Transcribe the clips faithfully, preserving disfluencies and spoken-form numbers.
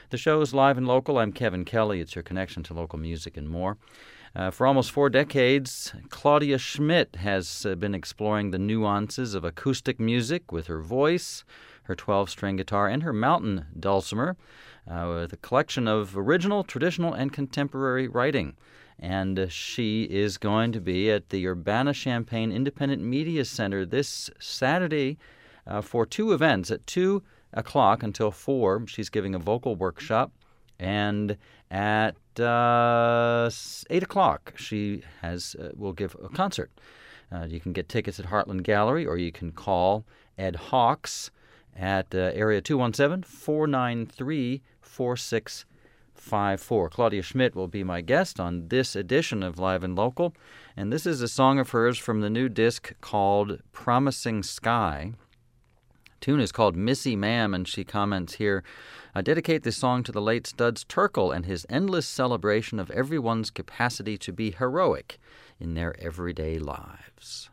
The show is live and local. I'm Kevin Kelly. It's your connection to local music and more. Uh, for almost four decades, Claudia Schmidt has uh, been exploring the nuances of acoustic music with her voice, her twelve-string guitar, and her mountain dulcimer, uh, with a collection of original, traditional, and contemporary writing. And uh, she is going to be at the Urbana-Champaign Independent Media Center this Saturday uh, for two events. At two o'clock until four, she's giving a vocal workshop, and at uh, eight o'clock, she has uh, will give a concert. Uh, you can get tickets at Heartland Gallery, or you can call Ed Hawks at uh, area two one seven, four nine three, four six five four. Claudia Schmidt will be my guest on this edition of Live and Local, and this is a song of hers from the new disc called Promising Sky. Tune is called Missy Ma'am, and she comments here, I dedicate this song to the late Studs Terkel and his endless celebration of everyone's capacity to be heroic in their everyday lives.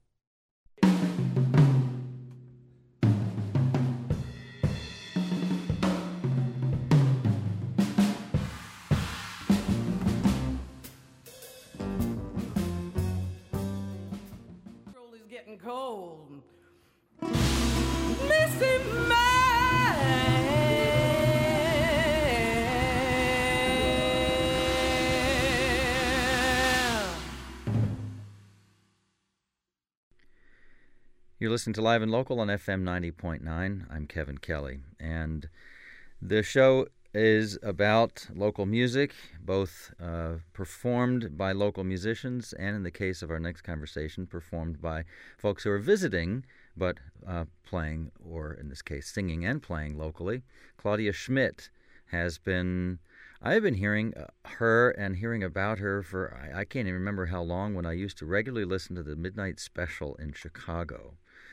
Is getting cold. Missy man. You're listening to Live and Local on F M ninety point nine. I'm Kevin Kelly, and the show is about local music, both uh, performed by local musicians and, in the case of our next conversation, performed by folks who are visiting but uh, playing, or in this case, singing and playing locally. Claudia Schmidt has been, I've been hearing her and hearing about her for, I, I can't even remember how long, when I used to regularly listen to the Midnight Special in Chicago.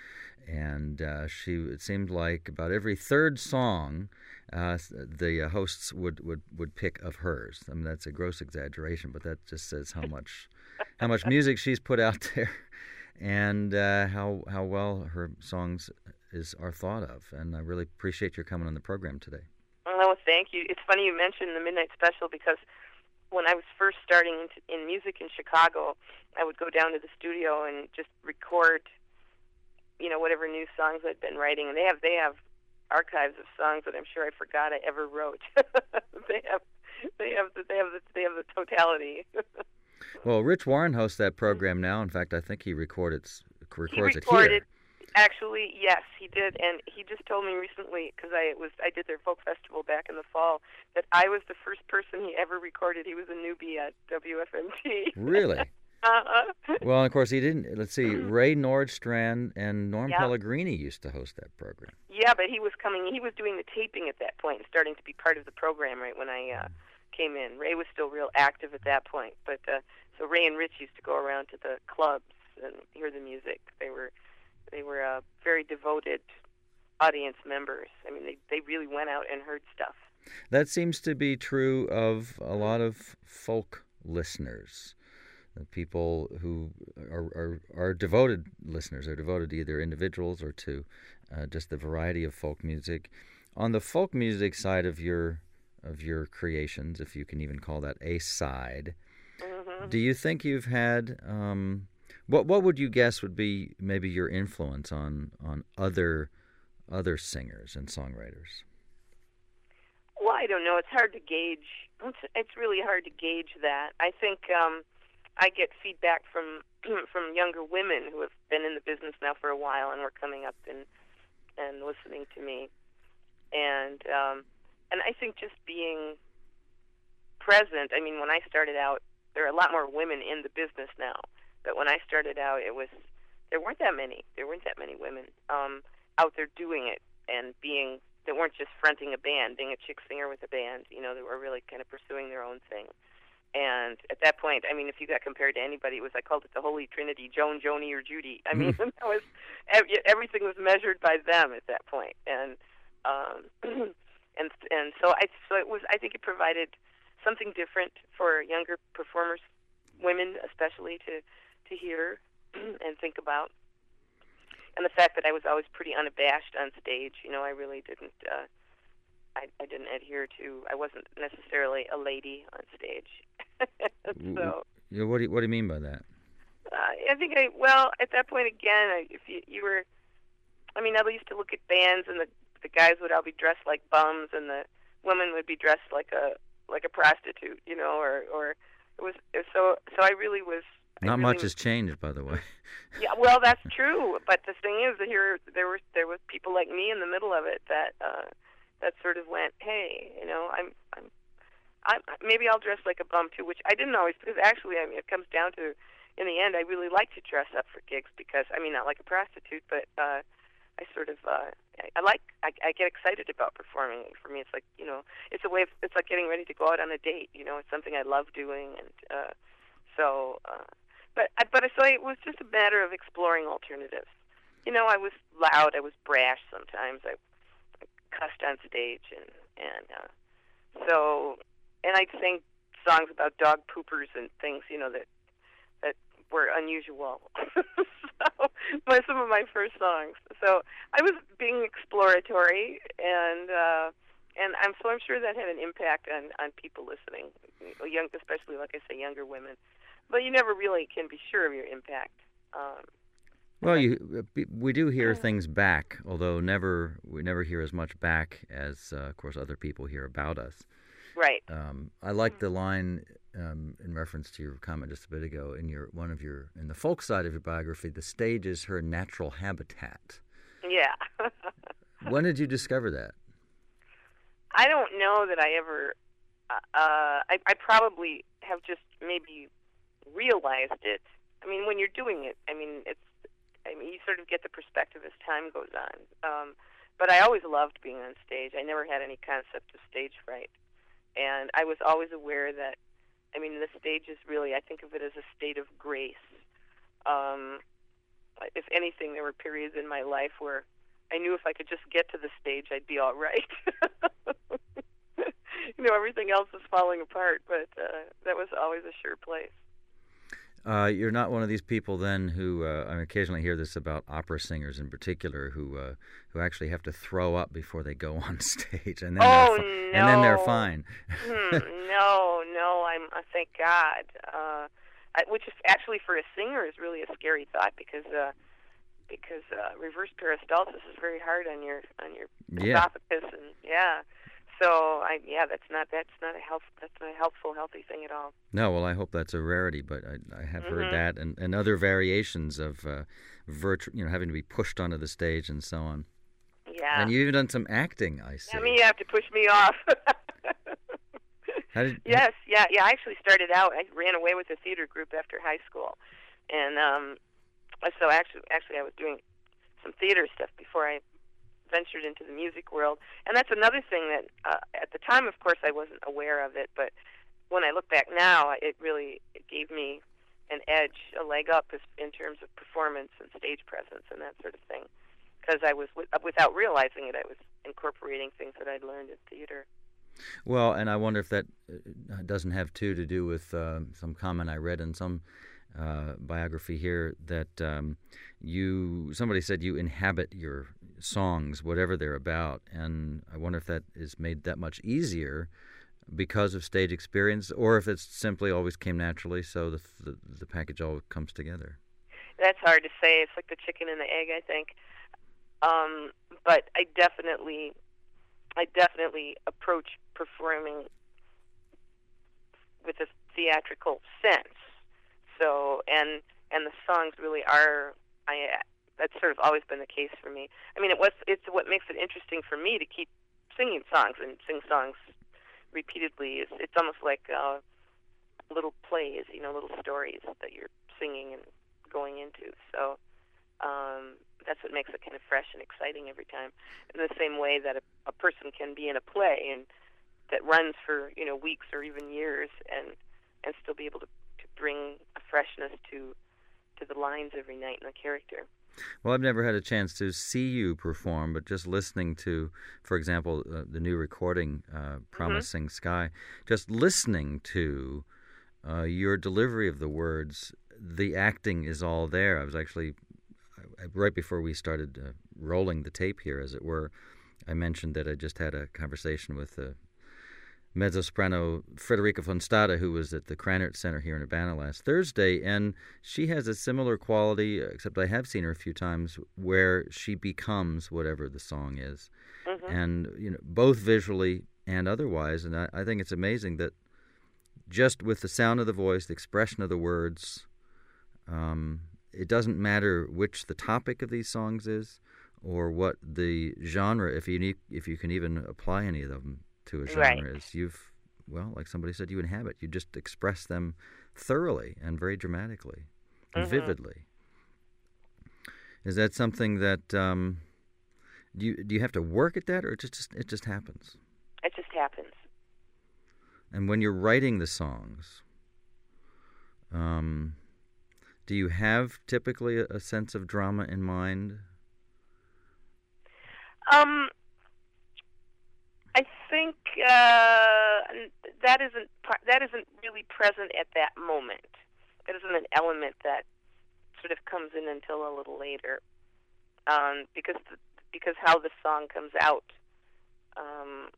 And uh, she, it seemed like about every third song, uh, the uh, hosts would, would, would pick of hers. I mean, that's a gross exaggeration, but that just says how much how much music she's put out there, and uh, how how well her songs is are thought of. And I really appreciate your coming on the program today. Oh, thank you. It's funny you mentioned the Midnight Special, because when I was first starting in music in Chicago, I would go down to the studio and just record, you know, whatever new songs I'd been writing, and they have they have archives of songs that I'm sure I forgot I ever wrote. they have they have the, they have the, they have the totality. Well, Rich Warren hosts that program now. In fact, I think he recorded records he recorded, it here. Actually, yes, he did, and he just told me recently, because I was I did their folk festival back in the fall, that I was the first person he ever recorded. He was a newbie at W F M T. Really? Uh-huh. Well, of course, he didn't. Let's see, Ray Nordstrand and Norm yeah. Pellegrini used to host that program. Yeah, but he was coming, he was doing the taping at that point, starting to be part of the program right when I uh, came in. Ray was still real active at that point. But uh, so Ray and Rich used to go around to the clubs and hear the music. They were they were uh, very devoted audience members. I mean, they, they really went out and heard stuff. That seems to be true of a lot of folk listeners. People who are, are, are devoted listeners, are devoted to either individuals or to uh, just the variety of folk music. On the folk music side of your of your creations, if you can even call that a side, mm-hmm. do you think you've had um, what what would you guess would be maybe your influence on on other other singers and songwriters? Well, I don't know. It's hard to gauge. It's, it's really hard to gauge that. I think. Um, I get feedback from from younger women who have been in the business now for a while and were coming up and and listening to me, and um, and I think just being present. I mean, when I started out, there are a lot more women in the business now, but when I started out, it was there weren't that many. There weren't that many women um, out there doing it and being that weren't just fronting a band, being a chick singer with a band. You know, that were really kind of pursuing their own thing. And at that point, I mean, if you got compared to anybody, it was I called it the Holy Trinity: Joan, Joni, or Judy. I mean, that was everything was measured by them at that point, and um, and and so I so it was. I think it provided something different for younger performers, women especially, to to hear and think about. And the fact that I was always pretty unabashed on stage, you know, I really didn't. Uh, I, I didn't adhere to. I wasn't necessarily a lady on stage. So, yeah, what do you, what do you mean by that? Uh, I think I well at that point again, I, if you, you were, I mean, I used to look at bands and the the guys would all be dressed like bums and the women would be dressed like a like a prostitute, you know, or or it was, it was so so I really was. I Not really much was, has changed, by the way. Yeah, well, that's true. But the thing is that here there were there was people like me in the middle of it that uh, that sort of went, hey, you know, I'm I'm. I, maybe I'll dress like a bum too, which I didn't always, because actually, I mean, it comes down to, in the end, I really like to dress up for gigs because, I mean, not like a prostitute, but uh, I sort of, uh, I, I like, I, I get excited about performing. For me, it's like, you know, it's a way of, it's like getting ready to go out on a date. You know, it's something I love doing, and uh, so, uh, but, I, but so it was just a matter of exploring alternatives. You know, I was loud, I was brash sometimes, I, I cussed on stage, and and uh, so. And I'd sing songs about dog poopers and things, you know, that that were unusual. So, my, some of my first songs. So I was being exploratory, and uh, and I'm so I'm sure that had an impact on, on people listening, young, especially like I say, younger women. But you never really can be sure of your impact. Um, well, you we do hear things back, although never we never hear as much back as, uh, of course, other people hear about us. Right. Um, I like the line um, in reference to your comment just a bit ago in your one of your in the folk side of your biography. The stage is her natural habitat. Yeah. When did you discover that? I don't know that I ever. Uh, I, I probably have just maybe realized it. I mean, when you're doing it, I mean, it's. I mean, you sort of get the perspective as time goes on. Um, but I always loved being on stage. I never had any concept of stage fright. And I was always aware that, I mean, the stage is really, I think of it as a state of grace. Um, if anything, there were periods in my life where I knew if I could just get to the stage, I'd be all right. You know, everything else was falling apart, but uh, that was always a sure place. Uh, you're not one of these people then who, uh, I occasionally hear this about opera singers in particular, who uh, who actually have to throw up before they go on stage, and then oh, they're fi- no. and then they're fine. hmm, no, no, I'm. Uh, thank God. Uh, I, which is actually for a singer is really a scary thought because uh, because uh, reverse peristalsis is very hard on your on your Yeah. esophagus, and yeah. So I yeah, that's not that's not a health that's not a helpful healthy thing at all. No, well, I hope that's a rarity, but I, I have Mm-hmm. heard that and, and other variations of uh, virtu- you know, having to be pushed onto the stage and so on. Yeah. And you've even done some acting, I see. I mean, you have to push me off. How did, Yes, yeah, yeah. I actually started out. I ran away with a theater group after high school, and um, so actually, actually, I was doing some theater stuff before I ventured into the music world. And that's another thing that, uh, at the time, of course, I wasn't aware of it. But when I look back now, it really it gave me an edge, a leg up, as, in terms of performance and stage presence and that sort of thing. Because I was, without realizing it, I was incorporating things that I'd learned in theater. Well, and I wonder if that uh, doesn't have, too, to do with uh, some comment I read in some uh, biography here that um, you, somebody said you inhabit your songs, whatever they're about, and I wonder if that is made that much easier because of stage experience, or if it simply always came naturally, so the, the, the package all comes together. That's hard to say. It's like the chicken and the egg, I think. Um, but I definitely, I definitely approach performing with a theatrical sense. So, and and the songs really are. I that's sort of always been the case for me. I mean, it was it's what makes it interesting for me to keep singing songs and sing songs repeatedly. It's it's almost like uh, little plays, you know, little stories that you're singing and going into. So. Um, that's what makes it kind of fresh and exciting every time. In the same way that a, a person can be in a play and that runs for, you know, weeks or even years and and still be able to, to bring a freshness to to the lines every night and the character. Well, I've never had a chance to see you perform, but just listening to, for example, uh, the new recording, uh, Promising mm-hmm. Sky, just listening to uh, your delivery of the words, the acting is all there. I was actually... right before we started uh, rolling the tape here, as it were, I mentioned that I just had a conversation with uh, mezzo-soprano Frederica Fonstata, who was at the Krannert Center here in Urbana last Thursday, and she has a similar quality, except I have seen her a few times, where she becomes whatever the song is. Mm-hmm. And, you know, both visually and otherwise, and I, I think it's amazing that just with the sound of the voice, the expression of the words, um, it doesn't matter which the topic of these songs is or what the genre, if you need, if you can even apply any of them to a genre right. is. You've, well, like somebody said, you inhabit. You just express them thoroughly and very dramatically and mm-hmm. vividly. Is that something that um, do you do you have to work at that, or it just it just happens? It just happens. And when you're writing the songs, um, do you have typically a, a sense of drama in mind? Um. I think uh, that isn't that isn't really present at that moment. That isn't an element that sort of comes in until a little later, um, because the, because how the song comes out um,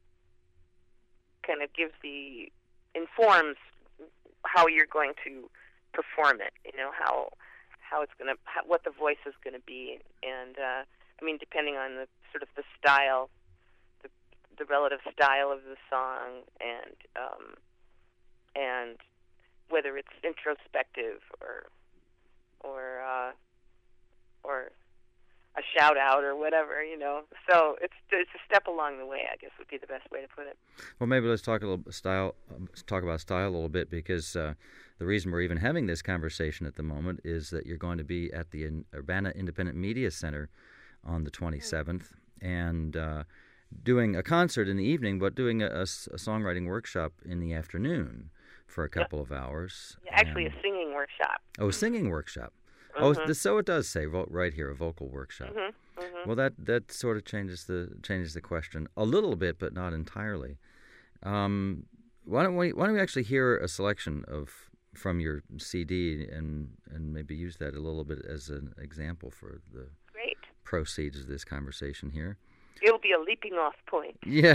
kind of gives the informs how you're going to perform it. You know how how it's gonna how, what the voice is going to be, and uh, I mean depending on the sort of the style. The relative style of the song, and um, and whether it's introspective or or uh, or a shout out or whatever, you know. So it's it's a step along the way, I guess would be the best way to put it. Well, maybe let's talk a little style. Um, talk about style a little bit, because uh, the reason we're even having this conversation at the moment is that you're going to be at the Urbana Independent Media Center on the twenty-seventh, mm-hmm. and uh, doing a concert in the evening, but doing a, a, a songwriting workshop in the afternoon for a couple yep. of hours. Yeah, actually, and, a singing workshop. Oh, a singing workshop. Mm-hmm. Oh, so it does say right here, a vocal workshop. Mm-hmm. Mm-hmm. Well, that, that sort of changes the changes the question a little bit, but not entirely. Um, why don't we Why don't we actually hear a selection of from your C D and and maybe use that a little bit as an example for the Great. proceeds of this conversation here. It'll be a leaping off point. Yeah.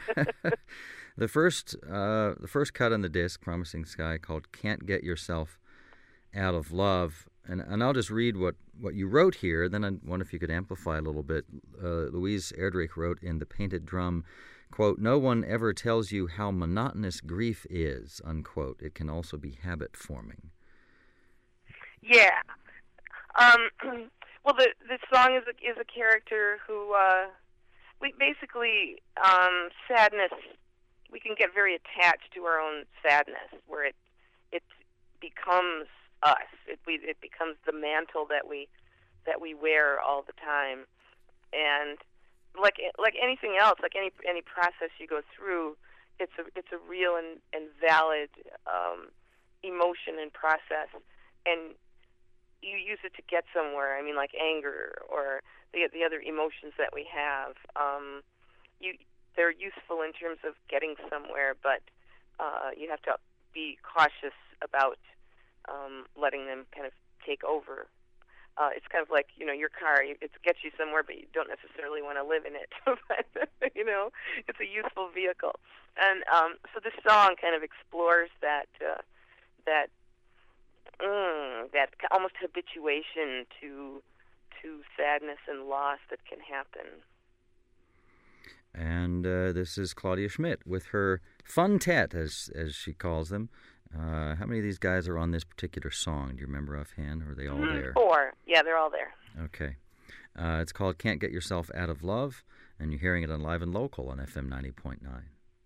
the first uh, the first cut on the disc, Promising Sky, called Can't Get Yourself Out of Love. And and I'll just read what, what you wrote here, then I wonder if you could amplify a little bit. Uh, Louise Erdrich wrote in The Painted Drum, quote, "No one ever tells you how monotonous grief is," unquote. "It can also be habit-forming." Yeah. Um, well, the the song is a, is a character who... Uh, We basically, um, sadness, we can get very attached to our own sadness, where it it becomes us. It we it becomes the mantle that we that we wear all the time. And like like anything else, like any any process you go through, it's a it's a real and, and valid um, emotion and process, and you use it to get somewhere. I mean, like anger or the the other emotions that we have. Um, you they're useful in terms of getting somewhere, but uh, you have to be cautious about um, letting them kind of take over. Uh, it's kind of like, you know, your car. It gets you somewhere, but you don't necessarily want to live in it. But, you know, it's a useful vehicle. And um, so this song kind of explores that uh, that mm, that almost habituation to to sadness and loss that can happen. And uh, this is Claudia Schmidt with her Fun-Tet, as as she calls them. Uh, how many of these guys are on this particular song? Do you remember offhand, or are they all mm, there? Four. Yeah, they're all there. Okay. Uh, it's called Can't Get Yourself Out of Love, and you're hearing it on Live and Local on F M ninety point nine.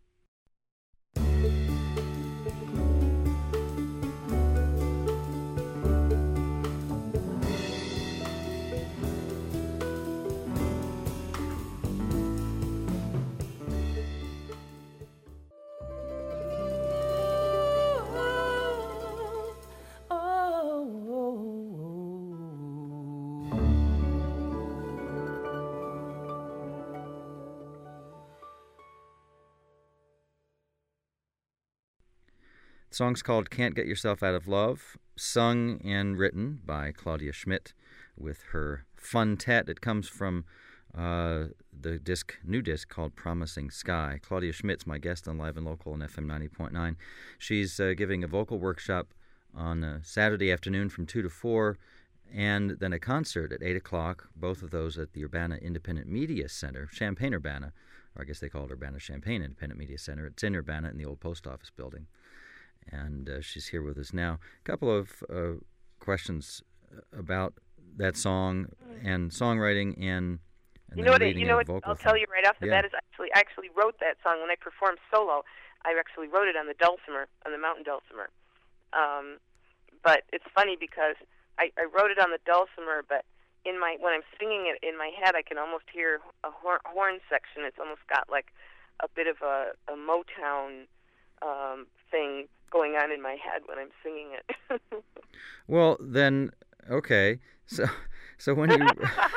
The song's called Can't Get Yourself Out of Love, sung and written by Claudia Schmidt with her Fun-Tet. It comes from uh, the disc, new disc called Promising Sky. Claudia Schmidt's my guest on Live and Local on F M ninety point nine. She's uh, giving a vocal workshop on a Saturday afternoon from two to four, and then a concert at eight o'clock, both of those at the Urbana Independent Media Center, Champaign-Urbana, or I guess they call it Urbana-Champaign Independent Media Center. It's in Urbana in the old post office building. And uh, she's here with us now. A couple of uh, questions about that song and songwriting and, and you know what? leading You know a what? vocal I'll thing. tell you right off the Yeah. bat is actually I actually wrote that song when I performed solo. I actually wrote it on the dulcimer, on the mountain dulcimer. Um, but it's funny because I, I wrote it on the dulcimer, but in my when I'm singing it in my head, I can almost hear a horn, horn section. It's almost got like a bit of a, a Motown um, thing going on in my head when I'm singing it. Well, then, okay. So, so when you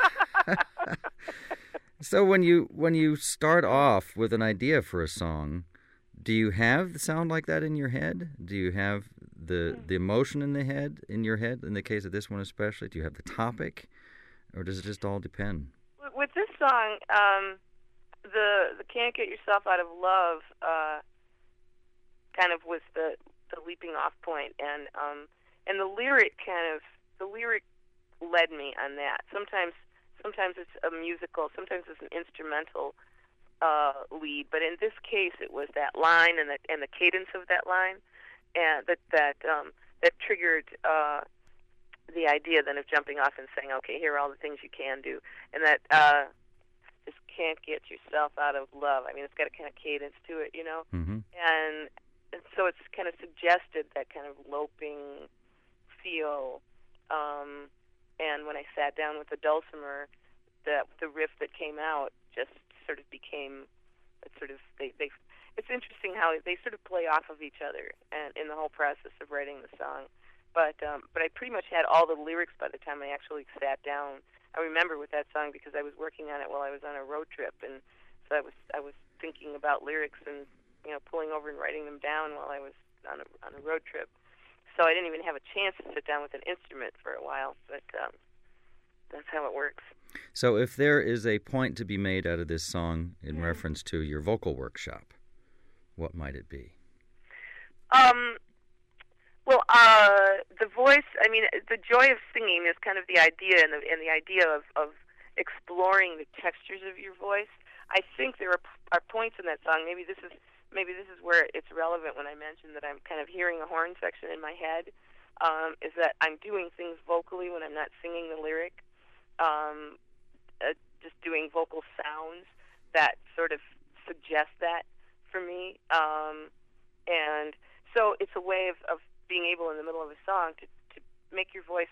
so when you when you start off with an idea for a song, do you have the sound like that in your head? Do you have the the emotion in the head in your head? In the case of this one especially, do you have the topic, or does it just all depend? With this song, um, the the "Can't Get Yourself Out of Love" uh, kind of was the the leaping off point, and um, and the lyric kind of the lyric led me on that. Sometimes sometimes it's a musical, sometimes it's an instrumental uh, lead, but in this case, it was that line and the and the cadence of that line, and that that um, that triggered uh, the idea then of jumping off and saying, okay, here are all the things you can do, and that uh, just can't get yourself out of love. I mean, it's got a kind of cadence to it, you know, Mm-hmm. and, and so it's kind of suggested that kind of loping feel. Um, and when I sat down with the dulcimer, the the riff that came out just sort of became, it sort of they, they it's interesting how they sort of play off of each other and in the whole process of writing the song. But um, but I pretty much had all the lyrics by the time I actually sat down. I remember with that song because I was working on it while I was on a road trip, and so I was I was thinking about lyrics and you know pulling over and writing them down while I was on a on a road trip. So I didn't even have a chance to sit down with an instrument for a while, but um, that's how it works. So if there is a point to be made out of this song in Mm-hmm. reference to your vocal workshop, what might it be? Um, well, uh, the voice, I mean, the joy of singing is kind of the idea, and the, and the idea of, of exploring the textures of your voice. I think there are, are points in that song, maybe this is maybe this is where it's relevant when I mention that I'm kind of hearing a horn section in my head, um, is that I'm doing things vocally when I'm not singing the lyric, um, uh, just doing vocal sounds that sort of suggest that for me. Um, and so it's a way of, of being able in the middle of a song to, to make your voice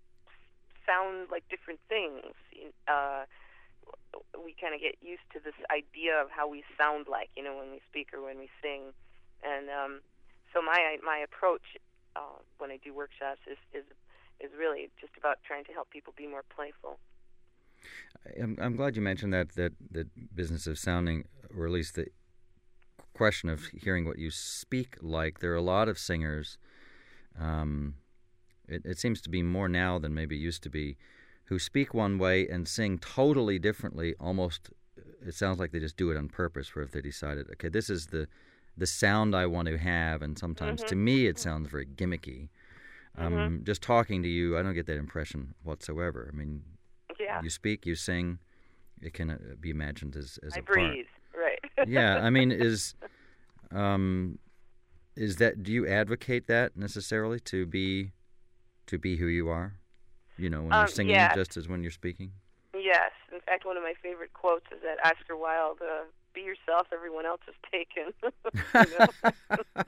sound like different things. Uh, we kind of get used to this idea of how we sound like, you know, when we speak or when we sing. And um, so my my approach uh, when I do workshops is, is is really just about trying to help people be more playful. I'm, I'm glad you mentioned that, that, that business of sounding, or at least the question of hearing what you speak like. There are a lot of singers, um, it, it seems to be more now than maybe used to be, who speak one way and sing totally differently. Almost, it sounds like they just do it on purpose, where if they decided, okay, this is the the sound I want to have, and sometimes Mm-hmm. to me it sounds very gimmicky. Um, Mm-hmm. Just talking to you, I don't get that impression whatsoever. I mean, Yeah, you speak, you sing, it can uh, be imagined as, as I a part. breathe, right. Yeah, I mean, is um, is that, do you advocate that necessarily, to be to be who you are? You know, when Um, you're singing, yeah. just as when you're speaking? Yes. In fact, one of my favorite quotes is that Oscar Wilde, uh, be yourself, everyone else is taken. You know?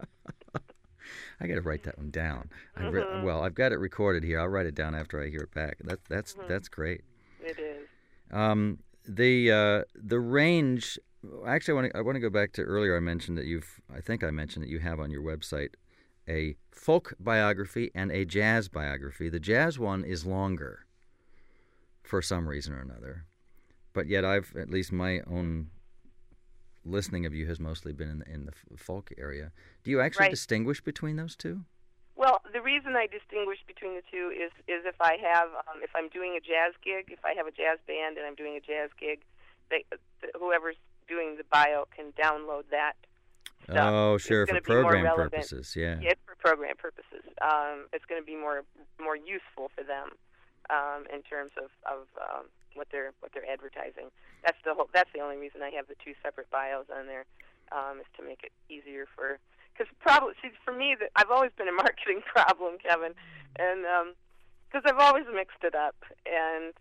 I got to write that one down. I re- Mhm. well, I've got it recorded here. I'll write it down after I hear it back. That, that's Mhm. that's great. It is. Um, the uh, the range. Actually, I want to I want to go back to earlier. I mentioned that you've. I think I mentioned that you have on your website a folk biography and a jazz biography. The jazz one is longer, for some reason or another, but yet I've, at least my own listening of you has mostly been in the, in the folk area. Do you actually Right. distinguish between those two? Well, the the reason I distinguish between the two is is if I have um, if I'm doing a jazz gig, if I have a jazz band and I'm doing a jazz gig, they, whoever's doing the bio can download that stuff. Oh, sure, it's for be more program relevant. purposes, yeah. Yeah, it's for program purposes. Um, it's going to be more more useful for them um, in terms of of um, what they're what they're advertising. That's the whole. That's the only reason I have the two separate bios on there, um, is to make it easier for. Because probably, see, for me, that I've always been a marketing problem, Kevin, and because um, I've always mixed it up. And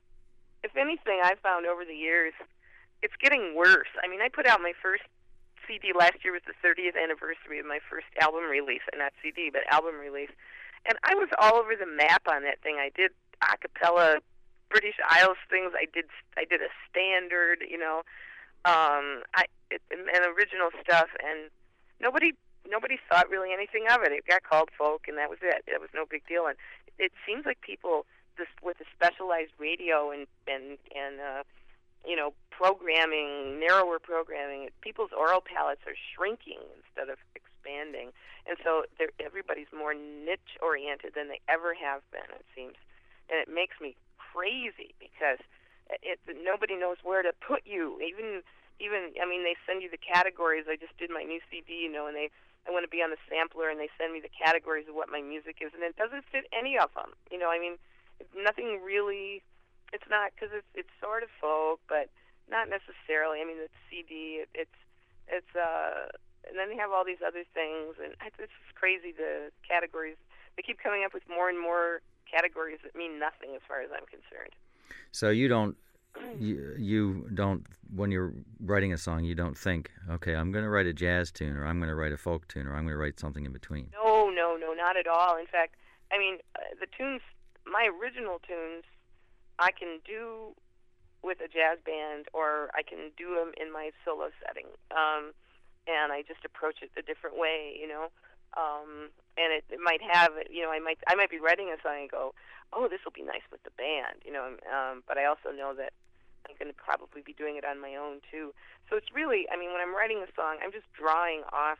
if anything, I've found over the years, it's getting worse. I mean, I put out my first C D last year was the thirtieth anniversary of my first album release, and not C D, but album release. And I was all over the map on that thing. I did a cappella British Isles things. I did I did a standard, you know, um, I it, and, and original stuff, and nobody nobody thought really anything of it. It got called folk, and that was it. It was no big deal. And it seems like people this with the specialized radio and and and uh, you know, programming, narrower programming, people's oral palettes are shrinking instead of expanding, and so everybody's more niche oriented than they ever have been. It seems, and it makes me crazy because it, it nobody knows where to put you. Even even I mean, they send you the categories. I just did my new C D, you know, and they I want to be on the sampler, and they send me the categories of what my music is, and it doesn't fit any of them. You know, I mean, nothing really. It's not because it's it's sort of folk, but not necessarily. I mean, it's C D. It, it's it's uh, and then they have all these other things, and it's, it's just crazy. The categories they keep coming up with more and more categories that mean nothing as far as I'm concerned. So you don't you, you don't when you're writing a song, you don't think, okay, I'm going to write a jazz tune, or I'm going to write a folk tune, or I'm going to write something in between. No, no, no, not at all. In fact, I mean, uh, the tunes, my original tunes, I can do with a jazz band, or I can do them in my solo setting, um, and I just approach it a different way, you know. Um, and it, it might have, you know, I might I might be writing a song and go, oh, this will be nice with the band, you know. Um, but I also know that I'm going to probably be doing it on my own too. So it's really, I mean, when I'm writing a song, I'm just drawing off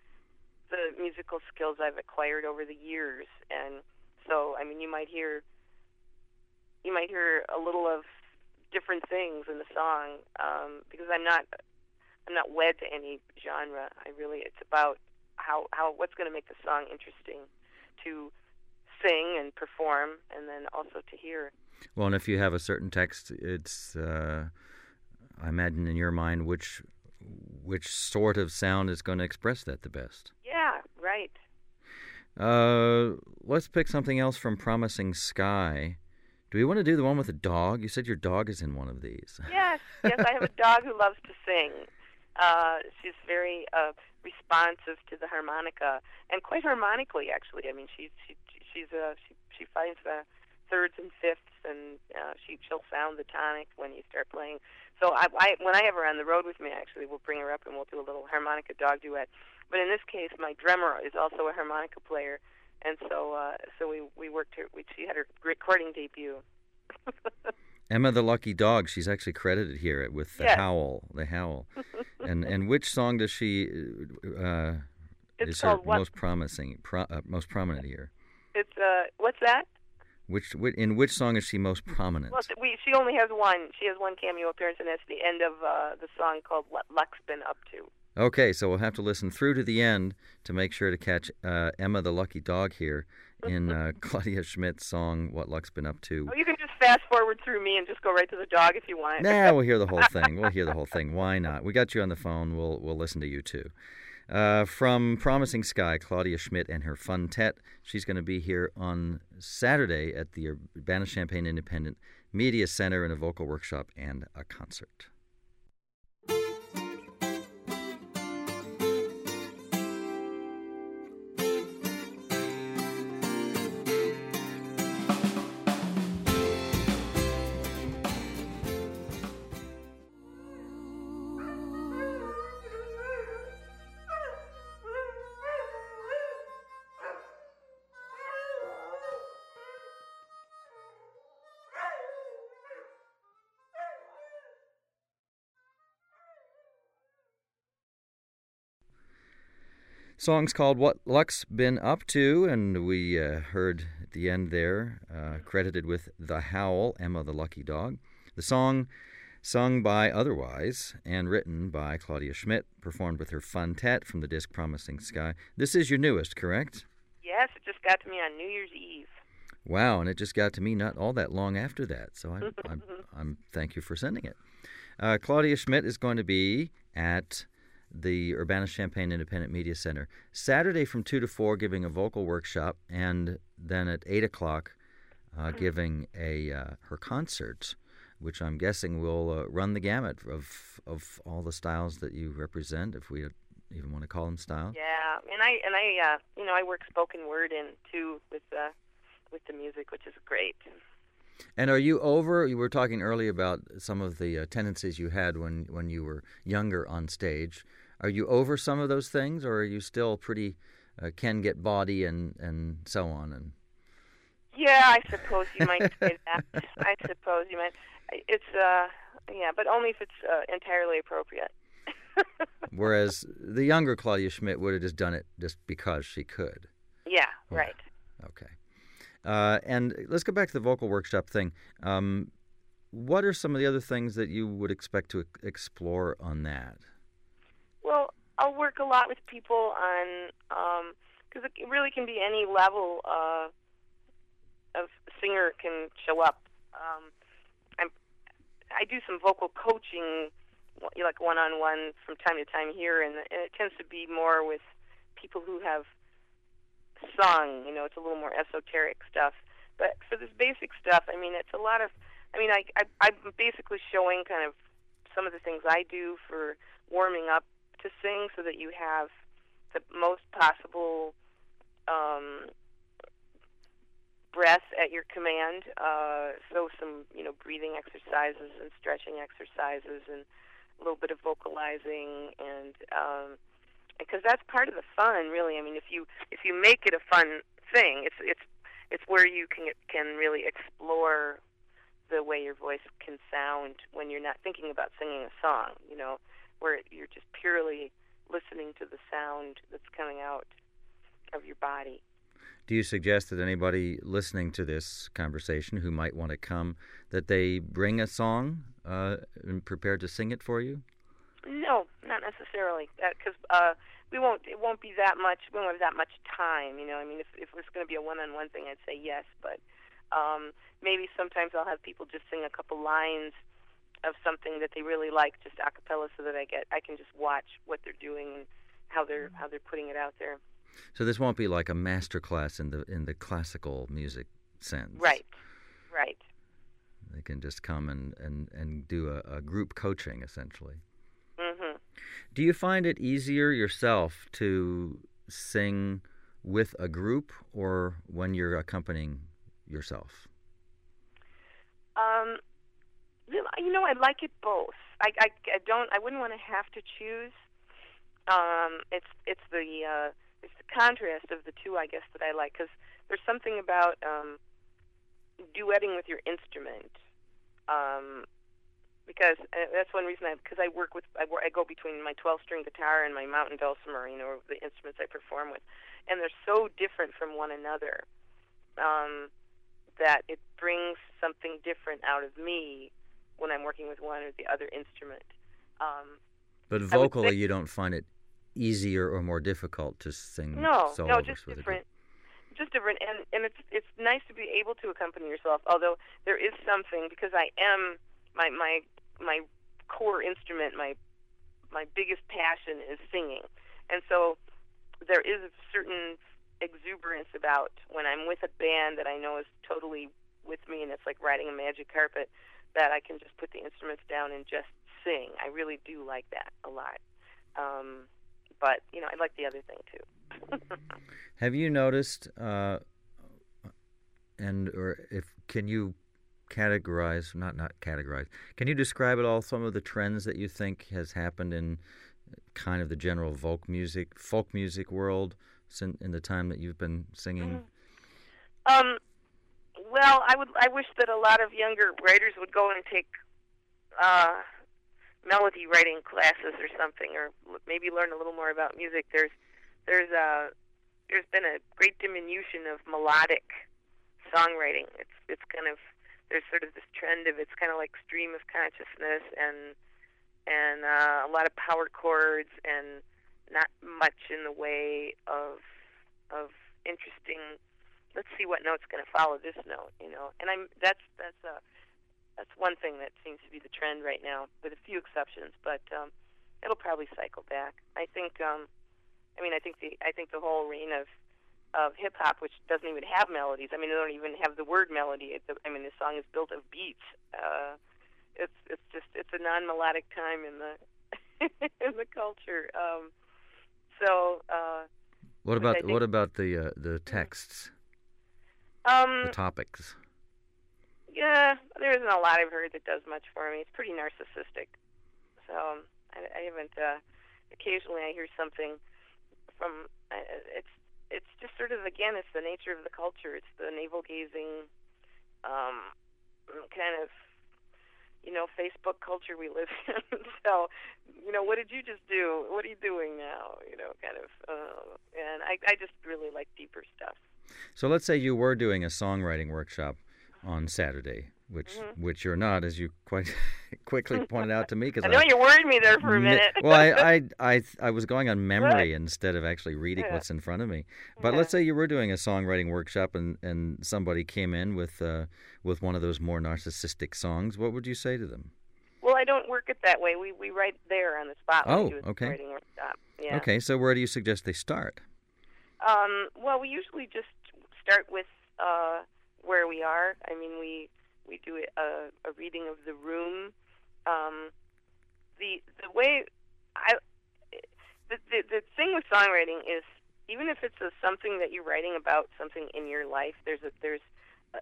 the musical skills I've acquired over the years, and so I mean, you might hear. You might hear a little of different things in the song um, because I'm not I'm not wed to any genre. I really it's about how, how what's going to make the song interesting to sing and perform, and then also to hear. Well, and if you have a certain text, it's uh, I imagine in your mind which which sort of sound is going to express that the best. Yeah, right. Uh, let's pick something else from Promising Sky. Do we want to do the one with the dog? You said your dog is in one of these. Yes, yes, I have a dog who loves to sing. Uh, she's very uh, responsive to the harmonica, and quite harmonically, actually. I mean, she, she she's uh, she she finds the thirds and fifths, and uh, she she'll sound the tonic when you start playing. So I, I when I have her on the road with me, actually, we'll bring her up and we'll do a little harmonica dog duet. But in this case, my drummer is also a harmonica player. And so, uh, so we we worked her. We, she had her recording debut. Emma the Lucky Dog. She's actually credited here with the yes. howl. The howl. and and which song does she? Uh, it's is her called what? most promising, pro, uh, most prominent here? It's uh, what's that? Which, which in which song is she most prominent? Well, we she only has one. She has one cameo appearance, and that's the end of uh, the song called "What Luck's Been Up To." Okay, so we'll have to listen through to the end to make sure to catch uh, Emma the Lucky Dog here in uh, Claudia Schmidt's song, What Luck's Been Up To. Oh, you can just fast forward through me and just go right to the dog if you want. Nah, we'll hear the whole thing. We'll hear the whole thing. Why not? We got you on the phone. We'll we'll listen to you too. Uh, from Promising Sky, Claudia Schmidt and her Funtet. She's going to be here on Saturday at the Urbana-Champaign Independent Media Center in a vocal workshop and a concert. Song's called What Luck's Been Up To, and we uh, heard at the end there, uh, credited with The Howl, Emma the Lucky Dog. The song, sung by Otherwise and written by Claudia Schmidt, performed with her Funtet from the disc Promising Sky. This is your newest, correct? Yes, it just got to me on New Year's Eve. Wow, and it just got to me not all that long after that, so I, I'm, I'm thank you for sending it. Uh, Claudia Schmidt is going to be at the Urbana-Champaign Independent Media Center Saturday from two to four, giving a vocal workshop, and then at eight o'clock uh, giving a uh, her concert, which I'm guessing will uh, run the gamut of of all the styles that you represent, if we even want to call them styles. Yeah, and I and I uh, you know I work spoken word in too with uh, with the music, which is great. And are you over? You were talking earlier about some of the uh, tendencies you had when when you were younger on stage. Are you over some of those things, or are you still pretty uh, can get body and, and so on? And yeah, I suppose you might say that. I suppose you might. It's uh, yeah, but only if it's uh, entirely appropriate. Whereas the younger Claudia Schmidt would have just done it just because she could. Yeah, right. Yeah. Okay. Uh, and let's go back to the vocal workshop thing. Um, what are some of the other things that you would expect to explore on that? Well, I'll work a lot with people on, because um, it really can be any level uh, of singer can show up. Um, I'm, I do some vocal coaching, like one-on-one from time to time here, and, and it tends to be more with people who have sung. You know, it's a little more esoteric stuff. But for this basic stuff, I mean, it's a lot of, I mean, I, I, I'm basically showing kind of some of the things I do for warming up to sing, so that you have the most possible um, breath at your command. Uh, so some, you know, breathing exercises and stretching exercises and a little bit of vocalizing, and um, because that's part of the fun, really. I mean, if you if you make it a fun thing, it's it's it's where you can can really explore the way your voice can sound when you're not thinking about singing a song. You know, where you're just purely listening to the sound that's coming out of your body. Do you suggest that anybody listening to this conversation who might want to come, that they bring a song uh, and prepare to sing it for you? No, not necessarily. Because uh, we won't. It won't be that much. We won't have that much time. You know, I mean, if if it's going to be a one-on-one thing, I'd say yes. But um, maybe sometimes I'll have people just sing a couple lines of something that they really like, just a cappella, so that I get I can just watch what they're doing and how they're how they're putting it out there. So this won't be like a master class in the in the classical music sense. Right, right. They can just come and, and, and do a, a group coaching, essentially. Mm-hmm. Do you find it easier yourself to sing with a group or when you're accompanying yourself? Um, you know, I like it both. I, I, I don't. I wouldn't want to have to choose. Um, it's it's the uh, it's the contrast of the two, I guess, that I like, because there's something about um, duetting with your instrument. Um, because uh, that's one reason I because I work with I, work, I go between my twelve-string guitar and my mountain dulcimer, you know, the instruments I perform with, and they're so different from one another um, that it brings something different out of me when I'm working with one or the other instrument. Um, but vocally, say, you don't find it easier or more difficult to sing no, solos no, just with different. a group? Just different, and and it's it's nice to be able to accompany yourself. Although there is something, because I am my my my core instrument, my my biggest passion is singing, and so there is a certain exuberance about when I'm with a band that I know is totally with me, and it's like riding a magic carpet, that I can just put the instruments down and just sing. I really do like that a lot. Um, but you know, I like the other thing too. Have you noticed, uh, and or if can you categorize, not not categorize, can you describe at all some of the trends that you think has happened in kind of the general folk music, folk music world since in the time that you've been singing? Mm-hmm. Um, well, I would. I wish that a lot of younger writers would go and take uh, melody writing classes or something, or maybe learn a little more about music. There's there's a there's been a great diminution of melodic songwriting. It's it's kind of there's sort of this trend of it's kind of like stream of consciousness and and uh, a lot of power chords and not much in the way of of interesting. Let's see what note's going to follow this note, you know. And I'm that's that's a that's one thing that seems to be the trend right now, with a few exceptions. But um, it'll probably cycle back. I think. Um, I mean, I think the I think the whole arena of of hip hop, which doesn't even have melodies. I mean, they don't even have the word melody. It's a, I mean, the song is built of beats. Uh, it's it's just it's a non-melodic time in the in the culture. Um, so. Uh, what about think, what about the uh, the texts? Um, the topics. Yeah, there isn't a lot I've heard that does much for me. It's pretty narcissistic. So um, I, I haven't. Uh, occasionally, I hear something from. Uh, it's it's just sort of again, it's the nature of the culture. It's the navel gazing, um, kind of, you know, Facebook culture we live in. So, you know, what did you just do? What are you doing now? You know, kind of. Uh, and I I just really like deeper stuff. So let's say you were doing a songwriting workshop on Saturday, which mm-hmm. which you're not, as you quite quickly pointed out to me. Cause I know I, you worried me there for a minute. well, I, I, I, I was going on memory Good. instead of actually reading Yeah. what's in front of me. But Yeah. let's say you were doing a songwriting workshop and, and somebody came in with uh, with one of those more narcissistic songs. What would you say to them? Well, I don't work it that way. We we write there on the spot. when Oh, we do a okay. Writing workshop. Yeah. Okay, so where do you suggest they start? Um, well, we usually just start with uh, where we are. I mean, we we do a, a reading of the room. Um, the the way I the, the the thing with songwriting is even if it's a, something that you're writing about something in your life, there's a there's a,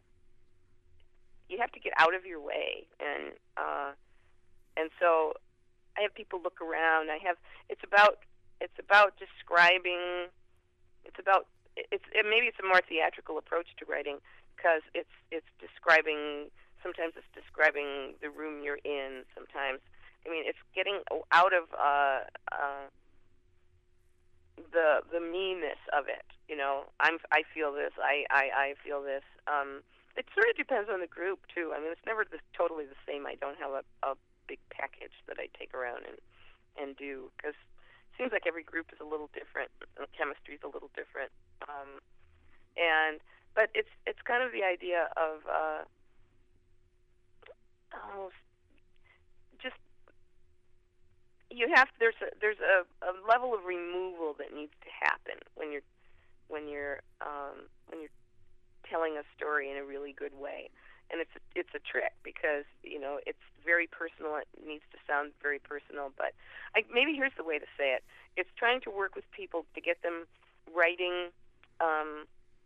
you have to get out of your way, and uh, and so I have people look around. I have it's about it's about describing. It's about it's it, maybe it's a more theatrical approach to writing because it's it's describing. Sometimes it's describing the room you're in. Sometimes, I mean, it's getting out of uh, uh, the the meanness of it. You know, I'm I feel this. I I, I feel this. Um, it sort of depends on the group too. I mean, it's never this, totally the same. I don't have a, a big package that I take around and and do because it seems like every group is a little different. The chemistry is a little different. Um, and but it's it's kind of the idea of. Uh, Oh, just you have there's a there's a, a level of removal that needs to happen when you're when you're um, when you're telling a story in a really good way, and it's a, it's a trick because you know it's very personal. It needs to sound very personal, but I, maybe here's the way to say it: it's trying to work with people to get them writing um,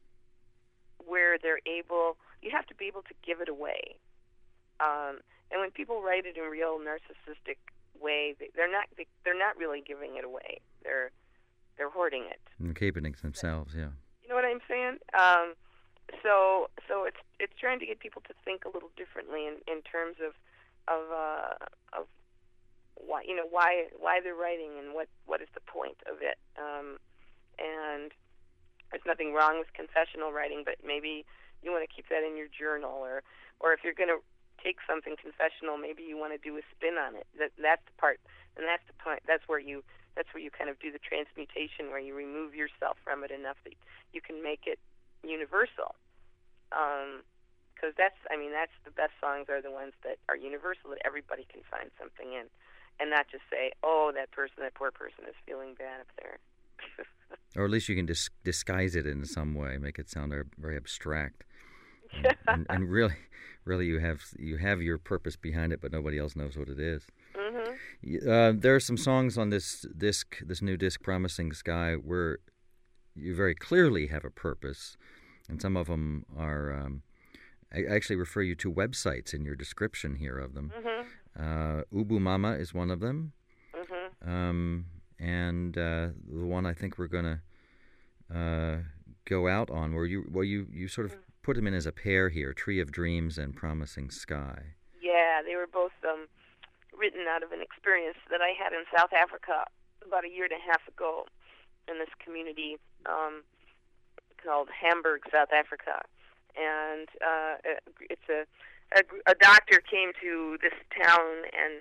where they're able. You have to be able to give it away. Um, and when people write it in a real narcissistic way, they, they're not they, they're not really giving it away. They're they're hoarding it And keeping it themselves, yeah. You know what I'm saying? Um, so so it's it's trying to get people to think a little differently in, in terms of of uh, of why you know why why they're writing and what, what is the point of it. Um, and there's nothing wrong with confessional writing, but maybe you want to keep that in your journal, or or if you're going to take something confessional, maybe you want to do a spin on it. That that's the part, and that's the point. That's where you that's where you kind of do the transmutation, where you remove yourself from it enough that you can make it universal. Because um, that's, I mean, that's the best songs are the ones that are universal, that everybody can find something in, and not just say, oh, that person, that poor person is feeling bad up there. Or at least you can dis- disguise it in some way, make it sound very abstract. And, and, and really, really, you have you have your purpose behind it, but nobody else knows what it is. Mm-hmm. Uh, there are some songs on this disc, this new disc, "Promising Sky," where you very clearly have a purpose, and some of them are. Um, I actually refer you to websites in your description here of them. Mm-hmm. Uh, Ubu Mama is one of them, mm-hmm. um, and uh, the one I think we're going to uh, go out on, where you where you, you sort of. Mm-hmm. Put them in as a pair here, "Tree of Dreams" and "Promising Sky." Yeah, they were both um, written out of an experience that I had in South Africa about a year and a half ago. in this community um, called Hamburg, South Africa, and uh, it's a, a a doctor came to this town and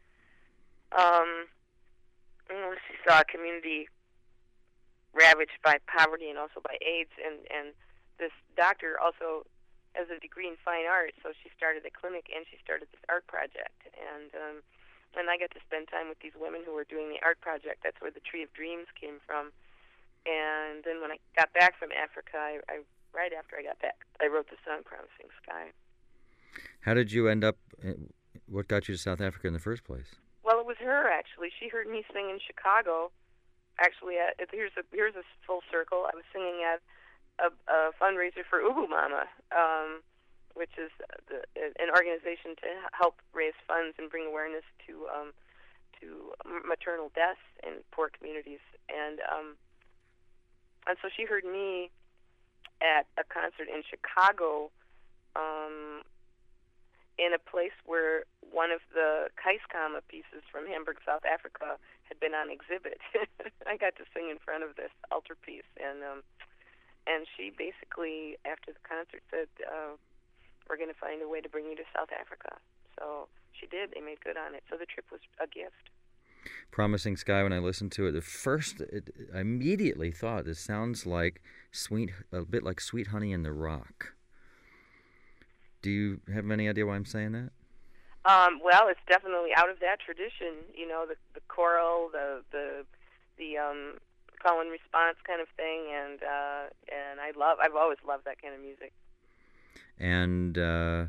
um, you know, she saw a community ravaged by poverty and also by AIDS, and and this doctor also has a degree in fine art, so she started a clinic and she started this art project, and um, and I got to spend time with these women who were doing the art project. That's where the Tree of Dreams came from. And then when I got back from Africa, I, I right after I got back, I wrote the song "Promising Sky." How did you end up? What got you to South Africa in the first place? Well, it was her actually. She heard me sing in Chicago. Actually, at, here's a here's a full circle. I was singing at a, a fundraiser for Ubu Mama, um, which is the, an organization to help raise funds and bring awareness to um, to maternal deaths in poor communities. And um, and so she heard me at a concert in Chicago, um, in a place where one of the Keiskamma pieces from Hamburg, South Africa, had been on exhibit. I got to sing in front of this altarpiece, and um, and she basically, after the concert, said, uh, "We're going to find a way to bring you to South Africa." So she did. They made good on it. So the trip was a gift. Promising Sky, when I listened to it, the first, it, I immediately thought, this sounds like sweet, a bit like Sweet Honey in the Rock. Do you have any idea why I'm saying that? Um, well, it's definitely out of that tradition. You know, the the choral, the the the um, call and response kind of thing, and uh, and I love. I've always loved that kind of music. And uh,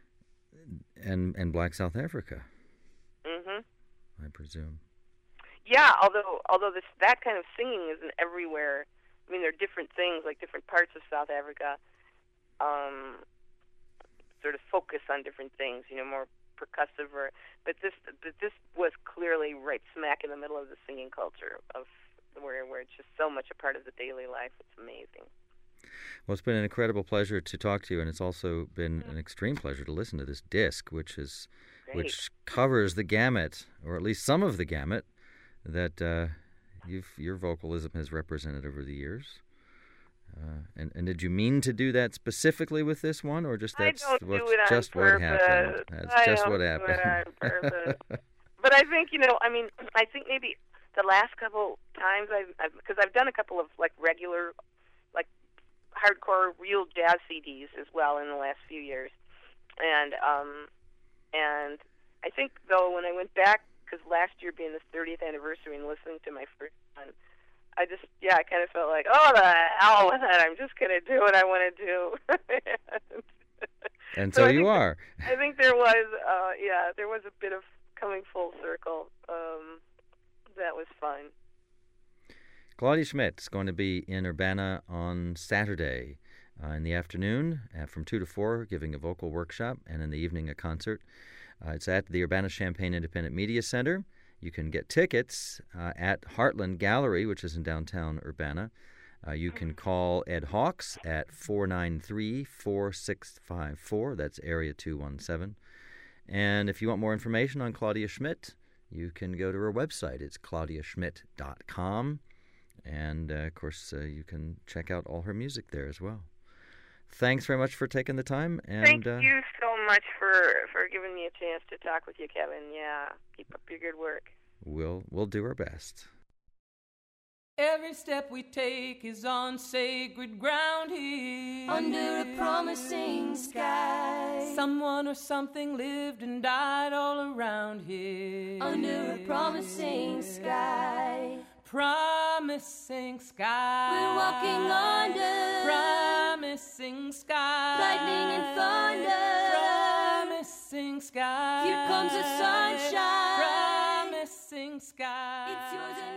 and and Black South Africa. Mhm. I presume. Yeah, although although this that kind of singing isn't everywhere. I mean, there are different things, like different parts of South Africa, um, sort of focus on different things. You know, more percussive, or but this but this was clearly right smack in the middle of the singing culture of where where it's just so much a part of the daily life. It's amazing. Well, it's been an incredible pleasure to talk to you, and it's also been an extreme pleasure to listen to this disc, which is Great. which covers the gamut, or at least some of the gamut, that uh, you've your vocalism has represented over the years. Uh, and, and did you mean to do that specifically with this one, or just that's I don't what's do it on just purpose. what happened? That's I just don't what do happened. It on purpose. But I think, you know, I mean, I think maybe the last couple times I've, I've because I've done a couple of like regular, like hardcore real jazz C Ds as well in the last few years, and um, and I think though when I went back, because last year being the thirtieth anniversary and listening to my first one, I just, yeah, I kind of felt like, oh, the hell with it. I'm just going to do what I want to do. And so, so you are. I think there was, uh, yeah, there was a bit of coming full circle. Um, that was fun. Claudia Schmidt is going to be in Urbana on Saturday uh, in the afternoon uh, from two to four, giving a vocal workshop, and in the evening a concert. Uh, it's at the Urbana-Champaign Independent Media Center. You can get tickets uh, at Heartland Gallery, which is in downtown Urbana. Uh, you can call Ed Hawks at four nine three, four six five four. That's area two one seven. And if you want more information on Claudia Schmidt, you can go to her website. It's claudia schmidt dot com. And, uh, of course, uh, you can check out all her music there as well. Thanks very much for taking the time. And, Thank uh, you so much for, for giving me a chance to talk with you, Kevin. Yeah, keep up your good work. We'll, we'll do our best. Every step we take is on sacred ground here. Under a promising sky. Someone or something lived and died all around here. Under a promising sky. Promising sky. We're walking under. Promising sky. Lightning and thunder. Promising sky. Here comes the sunshine. Promising sky. It's yours and